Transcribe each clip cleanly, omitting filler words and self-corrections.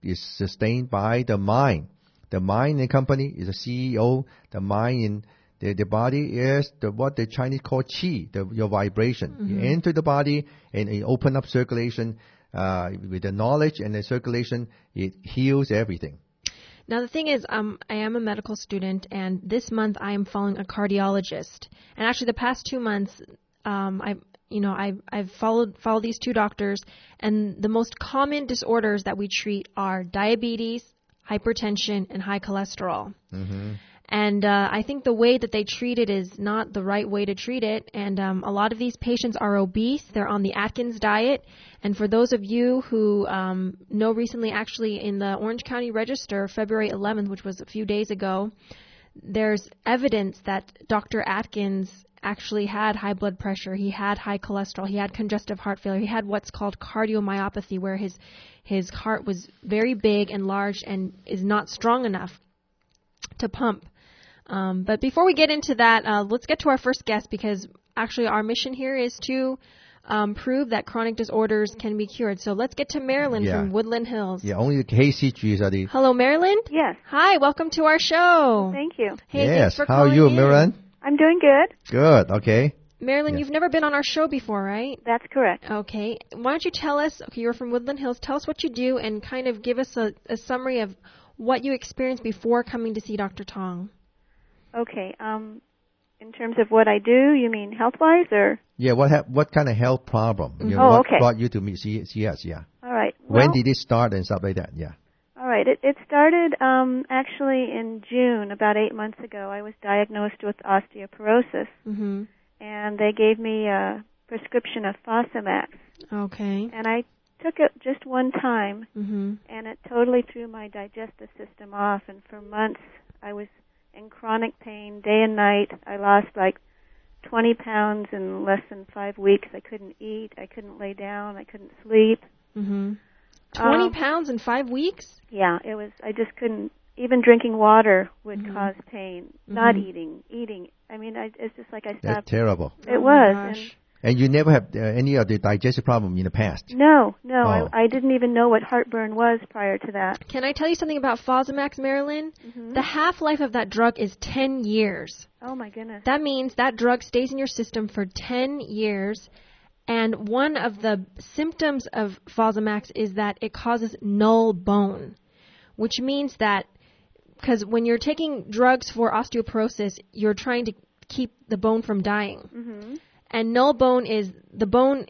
is sustained by the mind. The mind in company is the CEO. The mind in the body is what the Chinese call qi, your vibration. You enter the body and you open up circulation with the knowledge and the circulation. It heals everything. Now, the thing is, I am a medical student, and this month I am following a cardiologist. And actually, the past 2 months, I've followed these two doctors, and the most common disorders that we treat are diabetes, hypertension, and high cholesterol. And I think the way that they treat it is not the right way to treat it. And a lot of these patients are obese. They're on the Atkins diet. And for those of you who know recently, actually in the Orange County Register, February 11th, which was a few days ago, there's evidence that Dr. Atkins actually had high blood pressure. He had high cholesterol. He had congestive heart failure. He had what's called cardiomyopathy, where his heart was very big and large and is not strong enough to pump. But before we get into that, let's get to our first guest, because actually our mission here is to prove that chronic disorders can be cured. So let's get to Marilyn from Woodland Hills. Yeah, only the KCGs are the... Hello, Marilyn? Yes. Hi, welcome to our show. Thank you. Hey, yes, thanks for how are calling you, in. Marilyn? I'm doing good. Good, okay. Marilyn, you've never been on our show before, right? That's correct. Okay. Why don't you tell us, you're from Woodland Hills, tell us what you do and kind of give us a summary of what you experienced before coming to see Dr. Tong. Okay. In terms of what I do, you mean health-wise or? Yeah, what kind of health problem? What brought you to meet CS, yeah. All right. Well, when did it start and stuff like that, yeah. All right. It started actually in June, about 8 months ago. I was diagnosed with osteoporosis, and they gave me a prescription of Fosamax. Okay. And I took it just one time, and it totally threw my digestive system off, and for months I was in chronic pain day and night. I lost like 20 pounds in less than 5 weeks. I couldn't eat. I couldn't lay down. I couldn't sleep. 20 pounds in 5 weeks? Yeah, it was. I just couldn't. Even drinking water would cause pain. Not eating. I mean, it's just like I stopped. That's terrible. It was. And you never have any of the digestive problem in the past? No. I didn't even know what heartburn was prior to that. Can I tell you something about Fosamax, Marilyn? The half-life of that drug is 10 years. Oh, my goodness. That means that drug stays in your system for 10 years. And one of the symptoms of Fosamax is that it causes null bone, which means that because when you're taking drugs for osteoporosis, you're trying to keep the bone from dying. And null bone is the bone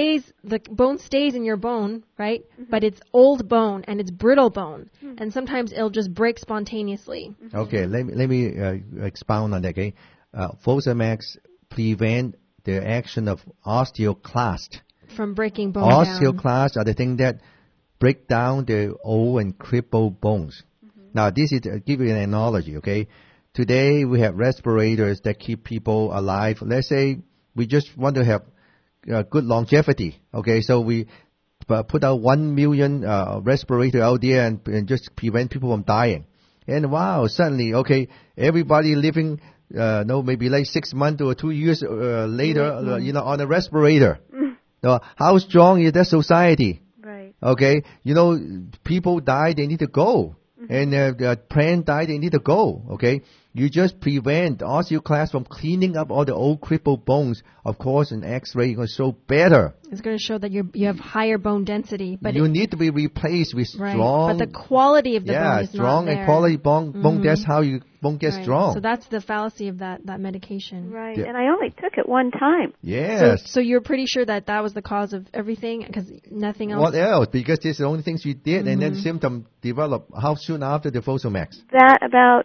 stays in your bone, right? But it's old bone and it's brittle bone, and sometimes it'll just break spontaneously. Okay, let me expound on that. Okay, Fosamax prevent the action of osteoclast from breaking bone. Osteoclasts are the thing that break down the old and crippled bones. Now, this is give you an analogy. Okay, today we have respirators that keep people alive. Let's say we just want to have good longevity, okay? So we put out 1 million respirator out there and just prevent people from dying. And wow, suddenly, okay, everybody living, maybe like 6 months or 2 years later, on a respirator. Now, how strong is that society? Right. Okay, people die, they need to go. And the plant die, they need to go, okay? You just prevent osteoclasts from cleaning up all the old crippled bones. Of course, an X-ray is going to show better. It's going to show that you have higher bone density. But you need to be replaced with strong... Right, but the quality of the bone is strong not there. And quality bone, that's how you won't get strong. So that's the fallacy of that medication. Right, and I only took it one time. Yes. So you're pretty sure that was the cause of everything, because nothing else... What else? Because this is the only things you did, and then symptom developed. How soon after the Fosamax? That about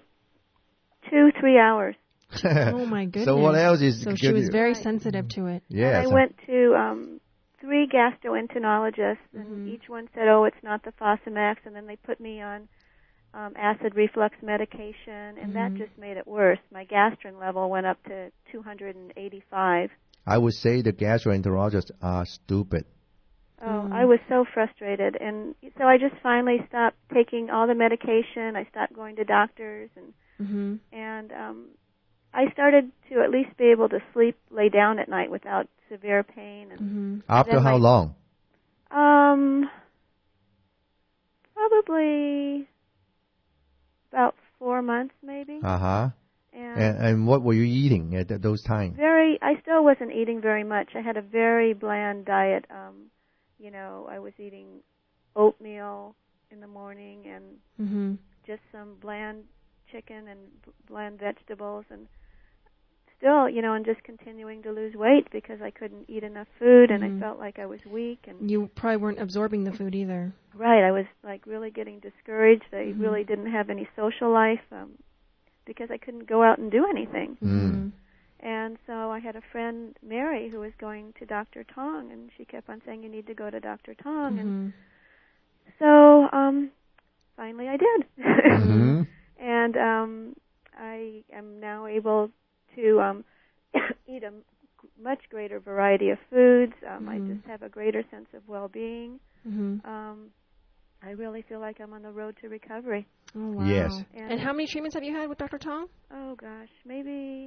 2-3 hours. Oh, my goodness. So what else is... So she was very sensitive to it. Yes. And I went to 3 gastroenterologists, and each one said, it's not the Fosamax, and then they put me on acid reflux medication, and that just made it worse. My gastrin level went up to 285. I would say the gastroenterologists are stupid. Oh, I was so frustrated, and so I just finally stopped taking all the medication. I stopped going to doctors, and I started to at least be able to lay down at night without severe pain. And After how long? probably about 4 months, maybe. Uh-huh. And what were you eating at those times? I still wasn't eating very much. I had a very bland diet. I was eating oatmeal in the morning and just some bland chicken and bland vegetables, and still, and just continuing to lose weight because I couldn't eat enough food and I felt like I was weak. And you probably weren't absorbing the food either. Right. I was like really getting discouraged. I really didn't have any social life because I couldn't go out and do anything. And so I had a friend, Mary, who was going to Dr. Tong, and she kept on saying, you need to go to Dr. Tong. And so finally I did. And I am now able to eat a much greater variety of foods. I just have a greater sense of well-being. I really feel like I'm on the road to recovery. Oh, wow. Yes. And how many treatments have you had with Dr. Tong? Oh, gosh, maybe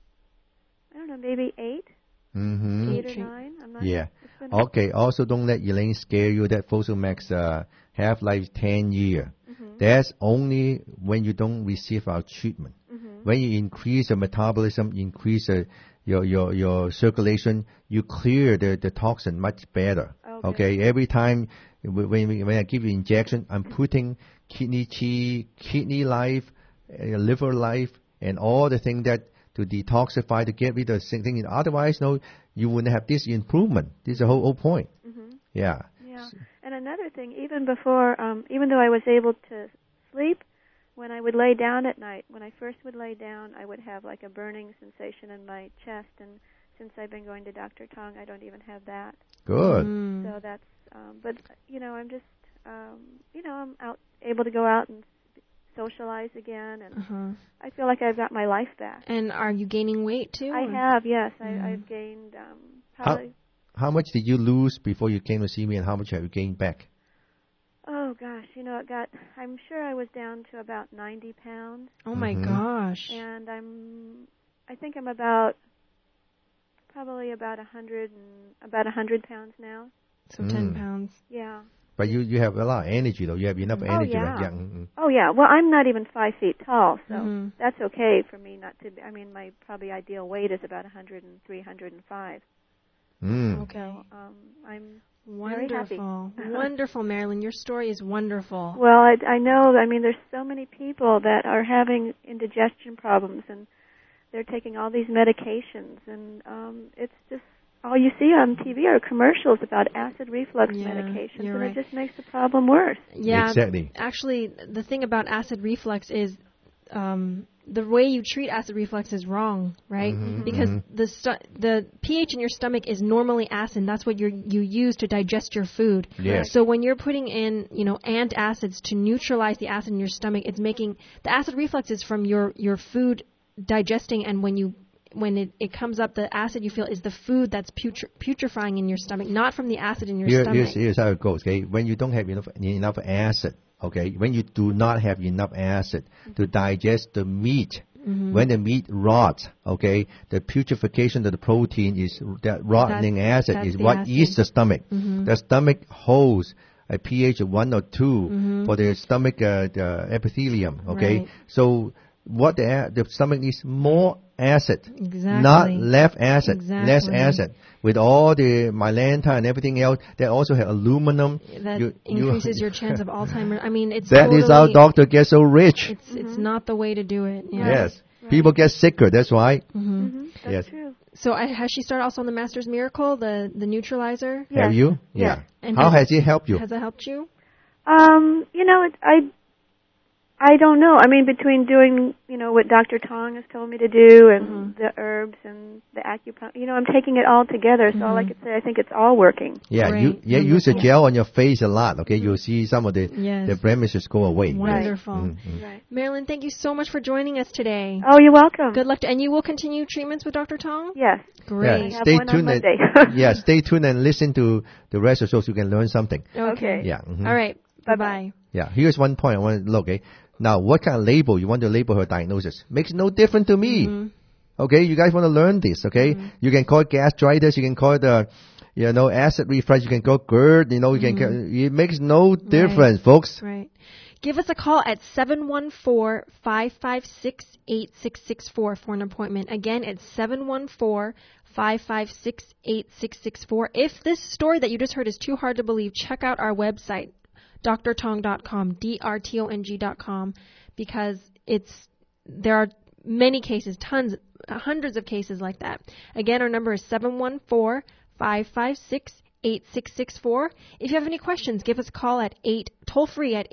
8. 8 or 9. I'm not Yeah. sure. Okay. Also, don't let Elaine scare you. That Fosamax half-life 10 years. That's only when you don't receive our treatment. When you increase your metabolism, increase your circulation, you clear the toxin much better. Okay. Every time when I give you injection, I'm putting kidney chi, kidney life, liver life, and all the things that to detoxify, to get rid of the thing. Otherwise, no, you wouldn't have this improvement. This is the whole point. Yeah. Yeah. And another thing, even before, even though I was able to sleep, when I would lay down at night, when I first would lay down, I would have like a burning sensation in my chest. And since I've been going to Dr. Tong, I don't even have that. Good. So that's, but, I'm just, I'm able to go out and socialize again, and I feel like I've got my life back. And are you gaining weight too? I have, yes. I've gained probably. How much did you lose before you came to see me, and how much have you gained back? Oh gosh, I'm sure I was down to about 90 pounds. Oh my gosh. And I think I'm probably about 100 pounds now. So 10 pounds. Yeah. But you have a lot of energy, though. You have enough energy. Oh, yeah. Right? Oh, yeah. Well, I'm not even 5 feet tall, so that's okay for me not to be. I mean, my probably ideal weight is about 103, 105. Okay. So, I'm wonderful. Wonderful, Marilyn. Your story is wonderful. Well, I know. I mean, there's so many people that are having indigestion problems, and they're taking all these medications, and it's just all you see on TV are commercials about acid reflux medications, and it just makes the problem worse. Yeah, exactly. Actually, the thing about acid reflux is the way you treat acid reflux is wrong, right? Because the pH in your stomach is normally acid. That's what you use to digest your food. Yes. So when you're putting in, antacids to neutralize the acid in your stomach, it's making the acid reflux is from your food digesting, and when it comes up, the acid you feel is the food that's putrefying in your stomach, not from the acid in your stomach. Here's how it goes, okay? When you don't have enough acid, okay? When you do not have enough acid to digest the meat, when the meat rots, okay, the putrefaction of the protein is that rotting acid is what eats the stomach. The stomach holds a pH of 1 or 2 for the stomach the epithelium, okay? Right. So what the stomach needs more acid, not less acid, less acid. With all the Mylanta and everything else, that also have aluminum. That increases your chance of Alzheimer's. I mean, it's that is how doctor gets so rich. It's not the way to do it. Yeah. Yes, people get sicker. That's why. That's true. So has she started also on the Master's Miracle, the neutralizer? Yes. Have you? Yes. And how has it helped you? Has it helped you? I don't know. I mean, between doing, what Dr. Tong has told me to do and the herbs and the acupuncture, I'm taking it all together. So all I could say, I think it's all working. Yeah, use the gel on your face a lot, okay? You'll see some of the blemishes go away. Wonderful. Yes. Right. Marilyn, thank you so much for joining us today. Oh, you're welcome. Good luck. And you will continue treatments with Dr. Tong? Yes. Great. Yeah, stay tuned. Stay tuned and listen to the rest of the show so you can learn something. Okay. Yeah. All right. Bye-bye. Yeah. Here's one point I want to look, okay? Now, what kind of label you want to label her diagnosis? Makes no difference to me. Okay, you guys want to learn this, okay? You can call it gastritis, you can call it acid reflux, you can go GERD, you can, it makes no difference, folks. Right. Give us a call at 714-556-8664 for an appointment. Again, it's 714-556-8664. If this story that you just heard is too hard to believe, check out our website, drtong.com, drtong.com, because there are many cases, hundreds of cases like that. Again, our number is 714-556-8664. If you have any questions, give us a call at toll-free at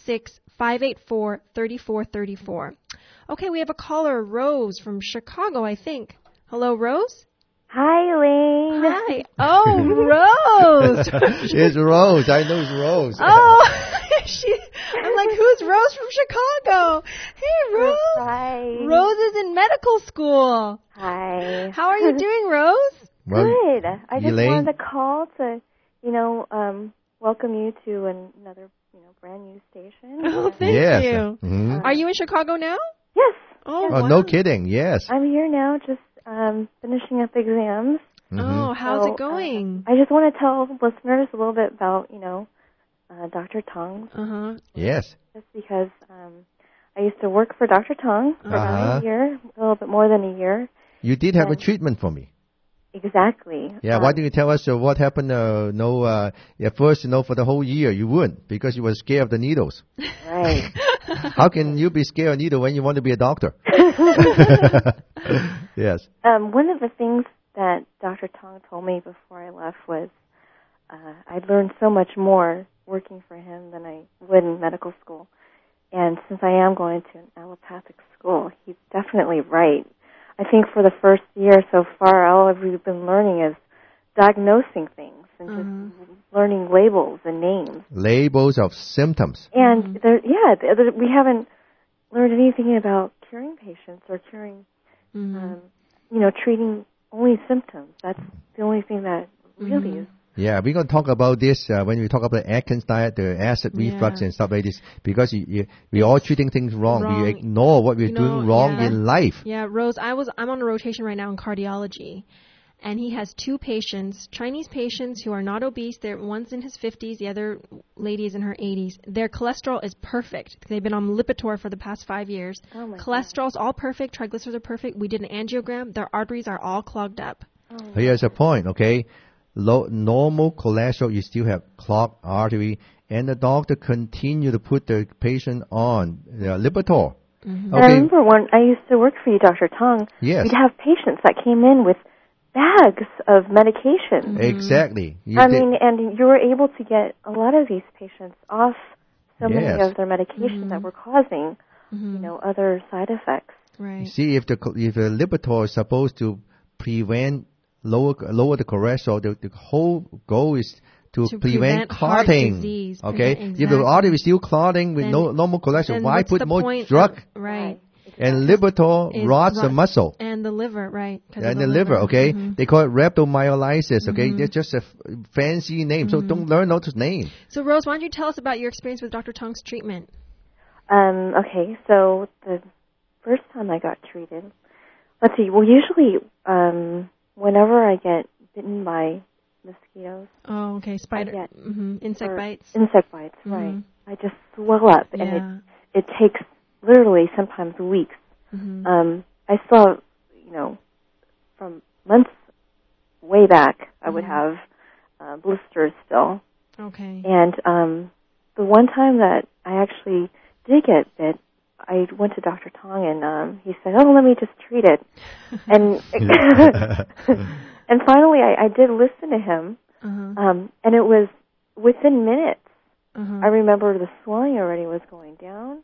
866-584-3434. Okay, we have a caller, Rose from Chicago, I think. Hello, Rose? Hi, Elaine. Hi. Oh, Rose. It's Rose. I know it's Rose. Oh, I'm like, who's Rose from Chicago? Hey, Rose. Hi. Rose is in medical school. Hi. How are you doing, Rose? Well, Good. I just Elaine? wanted to call to, welcome you to another, brand new station. Oh, thank yes. you. Mhm. Are you in Chicago now? Yes. Oh, Oh, wow. no kidding. Yes. I'm here now, just finishing up exams. Oh, how's So, it going? I just want to tell listeners a little bit about, Dr. Tong, Yes. just because I used to work for Dr. Tong for about a year, a little bit more than a year. You did have a treatment for me. Exactly. Yeah, why didn't you tell us what happened? At first, for the whole year you wouldn't because you were scared of the needles. Right. How can you be scared of needle when you want to be a doctor? Yes. One of the things that Dr. Tong told me before I left was I'd learned so much more working for him than I would in medical school. And since I am going to an allopathic school, he's definitely right. I think for the first year so far, all we've been learning is diagnosing things and just learning labels and names. Labels of symptoms. And we haven't learned anything about curing patients or curing, treating only symptoms. That's the only thing that really is. Yeah, we're going to talk about this when we talk about the Atkins diet, the acid reflux and stuff like this, because we're all treating things wrong. We ignore what we're doing wrong in life. Yeah, Rose, I'm on a rotation right now in cardiology, and he has two patients, Chinese patients who are not obese. One's in his 50s, the other lady is in her 80s. Their cholesterol is perfect. They've been on Lipitor for the past 5 years. Oh my Cholesterol's all perfect. Triglycerides are perfect. We did an angiogram. Their arteries are all clogged up. Here's a point, okay? Normal cholesterol, you still have clogged artery, and the doctor continue to put the patient on Lipitor. And I remember when I used to work for you, Dr. Tong, Yes. we'd have patients that came in with bags of medication. Exactly. And you were able to get a lot of these patients off so many of their medications that were causing, other side effects. Right. You see, if the Lipitor is supposed to prevent lower the cholesterol, the whole goal is to prevent heart clotting. disease. Okay, Exactly. if the artery is still clotting with no normal cholesterol, why put more drug? Right. And Lipitor rots the muscle. And the liver, right. And the liver, okay? They call it rhabdomyolysis, okay? It's just a fancy name, so don't learn those names. So, Rose, why don't you tell us about your experience with Dr. Tong's treatment? Okay, so the first time I got treated, let's see, well, usually whenever I get bitten by mosquitoes. Oh, okay, insect bites. Insect bites, right. I just swell up, and it takes literally sometimes weeks. I saw, from months way back, I would have blisters still. Okay. And the one time that I actually did get bit, I went to Dr. Tong, and he said, "Oh, let me just treat it." And and finally, I did listen to him, and it was within minutes. I remember the swelling already was going down.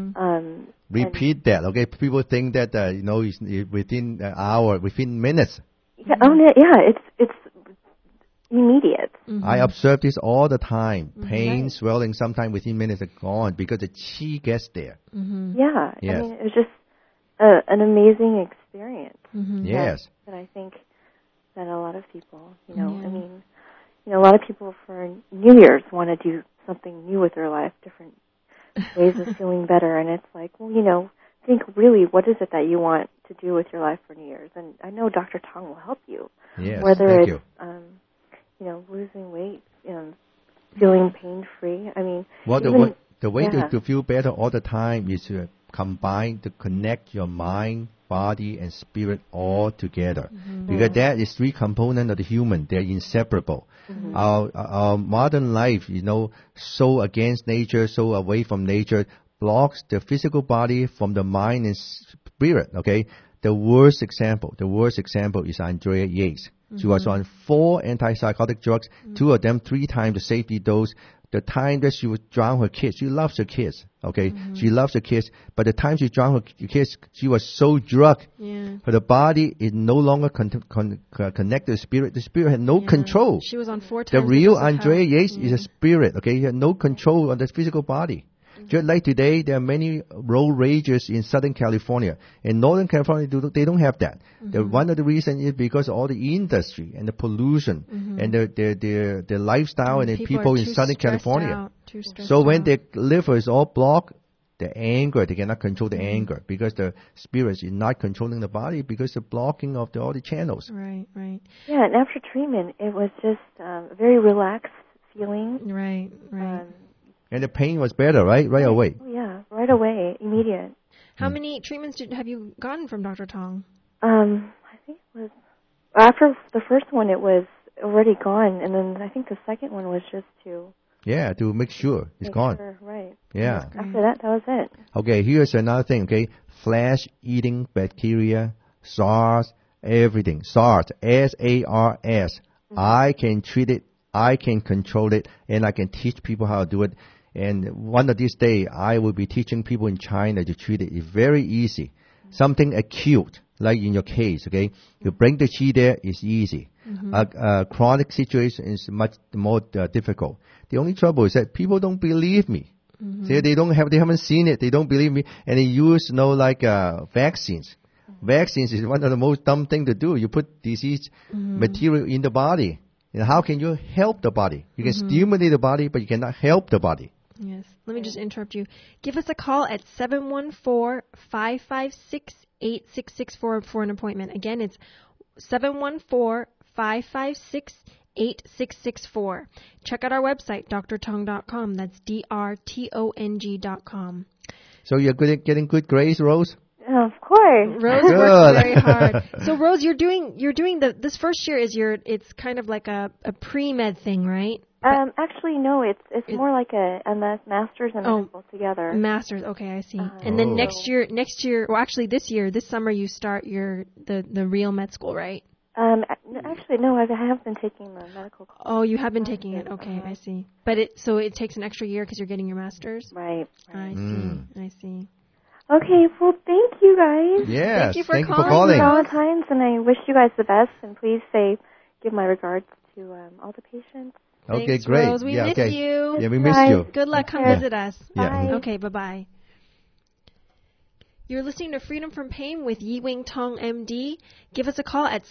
Repeat that, okay? People think that it's within an hour, within minutes. Yeah, it's immediate. I observe this all the time. Pain, swelling, sometimes within minutes are gone because the qi gets there. Yeah, yes. I mean, it was just an amazing experience. Yes. That I think that a lot of people, I mean, a lot of people for New Year's want to do something new with their life, different ways of feeling better, and it's like, well, think really, what is it that you want to do with your life for New Year's? And I know Dr. Tong will help you. Yes, whether thank it's, you. losing weight and feeling pain-free. I mean, well, the way to feel better all the time is to combine, to connect your mind, body, and spirit all together. Because that is three components of the human. They're inseparable. Our modern life, so against nature, so away from nature, blocks the physical body from the mind and spirit, okay? The worst example is Andrea Yates. She was on 4 antipsychotic drugs, 2 of them 3 times the safety dose. The time that she would drown her kids, she loves her kids, okay? She loves her kids, but the time she drowned her kids, she was so drugged. Her body is no longer connected to the spirit. The spirit had no control. She was on 4 times. The real Andrea Yates is a spirit, okay? He had no control on the physical body. Just like today, there are many road rages in Southern California. In Northern California, they don't have that. One of the reasons is because of all the industry and the pollution and the lifestyle and the people in Southern California. So when their liver is all blocked, the anger, they cannot control the anger because the spirit is not controlling the body because the blocking of all the channels. Right. Yeah, and after treatment, it was just a very relaxed feeling. Right. And the pain was better, right? Right away. Oh, yeah, right away, immediate. How many treatments have you gotten from Dr. Tong? I think it was, after the first one, it was already gone, and then I think the second one was just to... Yeah, to make sure it's gone. Sure, right. Yeah. After that was it. Okay, here's another thing, okay? Flesh-eating bacteria, SARS, everything. SARS, S-A-R-S. I can treat it, I can control it, and I can teach people how to do it. And one of these days, I will be teaching people in China to treat it. It's very easy. Something acute, like in your case, okay? You bring the qi there, it's easy. A chronic situation is much more difficult. The only trouble is that people don't believe me. They haven't seen it. They don't believe me. And they use, vaccines. Vaccines is one of the most dumb thing to do. You put disease material in the body. And how can you help the body? You can stimulate the body, but you cannot help the body. Yes. Let me just interrupt you. Give us a call at 714-556-8664 for an appointment. Again, it's 714-556-8664. Check out our website, drtong.com. That's drtong.com. So you're good at getting good grades, Rose? Of course. Rose works very hard. So Rose, you're doing this first year it's kind of like a pre-med thing, right? Actually, no. It's more like a master's and medical together. Master's, okay, I see. And then next year, well, actually this summer you start the real med school, right? Actually, no. I have been taking the medical class. Oh, you have been taking it. Okay, I see. But it takes an extra year because you're getting your master's. Right. I see. Okay, well, thank you guys. Yes, thank you for calling. Valentine's, and I wish you guys the best, and please give my regards to all the patients. Okay, thanks, great. Rose. We miss you. Yeah, we miss you. Good luck. Come visit us. Bye. Okay, bye-bye. You're listening to Freedom from Pain with Yi-Wing Tong, MD. Give us a call at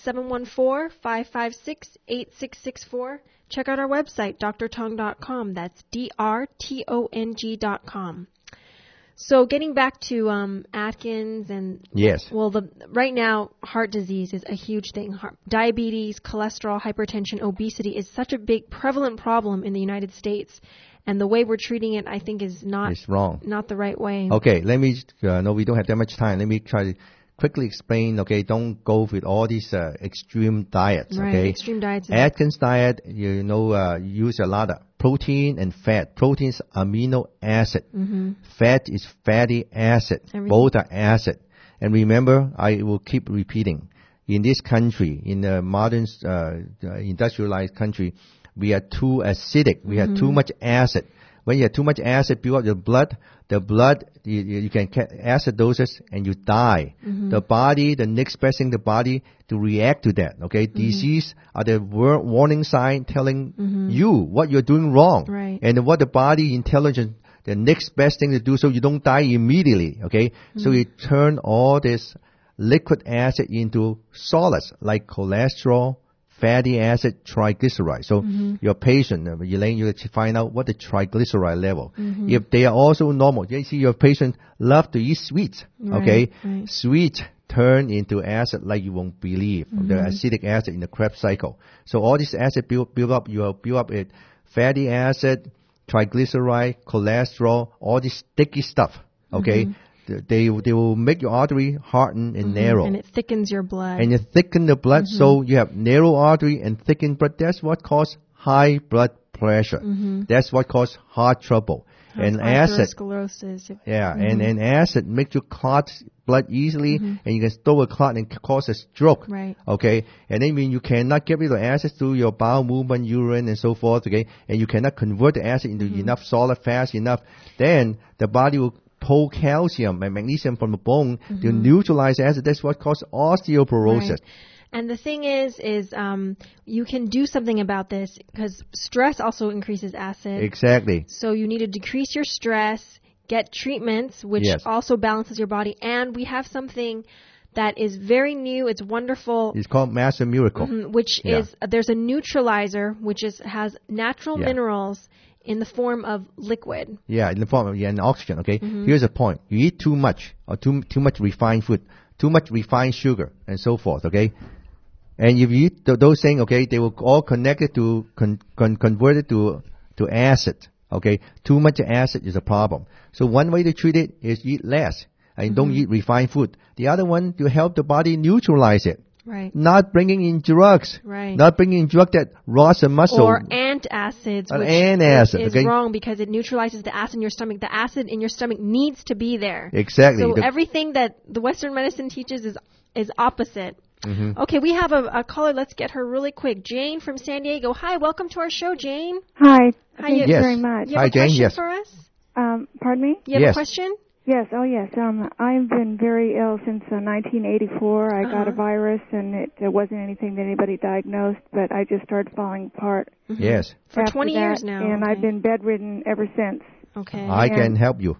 714-556-8664. Check out our website, drtong.com. That's drtong.com. So getting back to Atkins and yes, well, right now heart disease is a huge thing. Diabetes, cholesterol, hypertension, obesity is such a big prevalent problem in the United States, and the way we're treating it, I think, is it's wrong, not the right way. Okay, let me. No, we don't have that much time. Let me try to quickly explain. Okay, don't go with all these extreme diets. Right, okay, extreme diets. Atkins diet, use a lot of protein and fat. Protein is amino acid. Fat is fatty acid. Both are acid. And remember, I will keep repeating. In this country, in the modern industrialized country, we are too acidic. We have too much acid. When you have too much acid build up your blood, you can get acidosis and you die. The body, the next best thing the body to react to that. Okay, disease are the warning sign telling you what you're doing wrong, right. And what the body intelligence, the next best thing to do so you don't die immediately. Okay, so you turn all this liquid acid into solids like cholesterol, fatty acid, triglyceride. So your patient, Elaine, you find out what the triglyceride level. If they are also normal, you see your patient love to eat sweets. Okay, right. Sweet turn into acid like you won't believe. The acetic acid in the Krebs cycle. So all this acid build up. You will build up with fatty acid, triglyceride, cholesterol, all this sticky stuff. Okay, they will make your artery harden and narrow, and it thickens your blood. And you thicken the blood, so you have narrow artery and thickened blood. That's what causes high blood pressure. That's what causes heart trouble. And acid, and acid makes you clot blood easily, and you can store a clot and cause a stroke. Right. Okay. And then when you cannot get rid of acid through your bowel movement, urine, and so forth. Okay. And you cannot convert the acid into enough solid fast enough, then the body will pull calcium and magnesium from the bone to neutralize acid. That's what causes osteoporosis. Right. And the thing is you can do something about this because stress also increases acid. Exactly. So you need to decrease your stress, get treatments, which also balances your body. And we have something that is very new. It's wonderful. It's called Master Miracle. Which is, there's a neutralizer, which has natural minerals in the form of liquid. Yeah, in the form of and oxygen, okay? Here's the point. You eat too much or too much refined food, too much refined sugar, and so forth, okay? And if you eat those things, okay, they will all connect it to, convert it to acid, okay? Too much acid is a problem. So one way to treat it is eat less and don't eat refined food. The other one, to help the body neutralize it. Right. Not bringing in drugs. Right. Not bringing in drugs that rots the muscle. Or antacids, which is wrong because it neutralizes the acid in your stomach. The acid in your stomach needs to be there. Exactly. So everything that the Western medicine teaches is opposite. Okay, we have a caller. Let's get her really quick. Jane from San Diego. Hi, welcome to our show, Jane. Hi. Thank you very much. You have a question for us? Pardon me? You have a question? Yes. Oh, yes. I've been very ill since 1984. I got a virus, and it wasn't anything that anybody diagnosed, but I just started falling apart. Yes. For 20 years now. And I've been bedridden ever since. Okay. I can help you.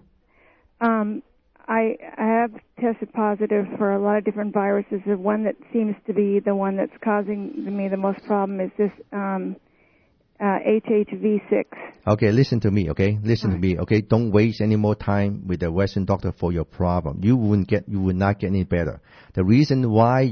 I have tested positive for a lot of different viruses. The one that seems to be the one that's causing me the most problem is this HHV6. Okay, listen to me, okay? Listen to me, okay? Don't waste any more time with the Western doctor for your problem. You will not get any better. The reason why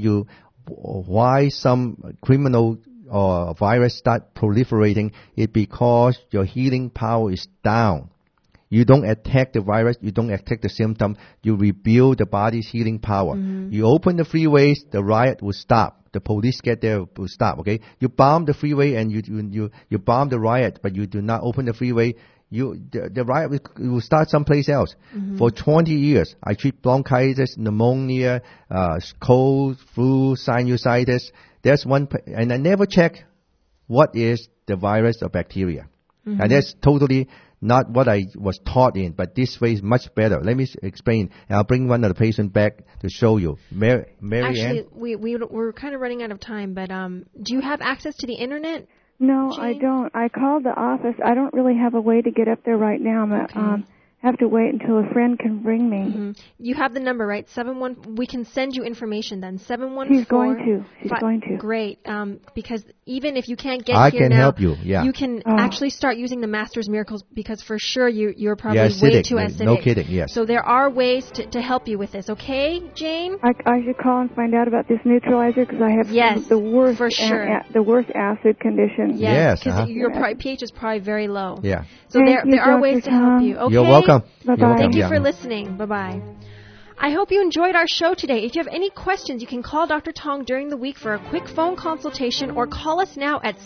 some criminal or virus start proliferating is because your healing power is down. You don't attack the virus. You don't attack the symptom. You rebuild the body's healing power. You open the freeways, the riot will stop. The police get there, will stop, okay? You bomb the freeway and you bomb the riot, but you do not open the freeway. The riot will start someplace else. For 20 years, I treat bronchitis, pneumonia, cold, flu, sinusitis. There's one, and I never check what is the virus or bacteria. And that's totally not what I was taught in, but this way is much better. Let me explain. And I'll bring one of the patients back to show you. Mary Actually, Ann? we're kind of running out of time, but do you have access to the internet? No, Jane? I don't. I called the office. I don't really have a way to get up there right now. Okay. Have to wait until a friend can bring me. You have the number, right? We can send you information then. 714. She's going to. Great. Because even if you can't get I here can now, help you. Yeah. You can actually start using the Master's Miracles because for sure you're probably way too acidic. No kidding. Yes. So there are ways to help you with this. Okay, Jane? I should call and find out about this neutralizer because I have the worst for sure. The worst acid condition. Yes. Because your pH is probably very low. Yeah. So there are ways to help you. Okay. You're welcome. Bye-bye. Thank you for listening. Bye-bye. I hope you enjoyed our show today. If you have any questions, you can call Dr. Tong during the week for a quick phone consultation or call us now at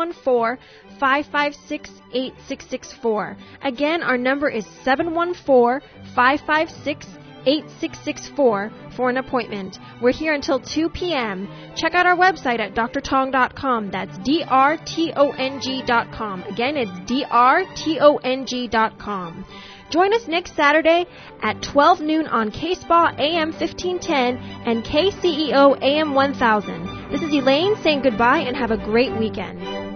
714-556-8664. Again, our number is 714-556-8664 for an appointment. We're here until 2 p.m. Check out our website at drtong.com. That's drtong.com. Again, it's drtong.com. Join us next Saturday at 12 noon on K-SPA AM 1510 and KCEO AM 1000. This is Elaine saying goodbye and have a great weekend.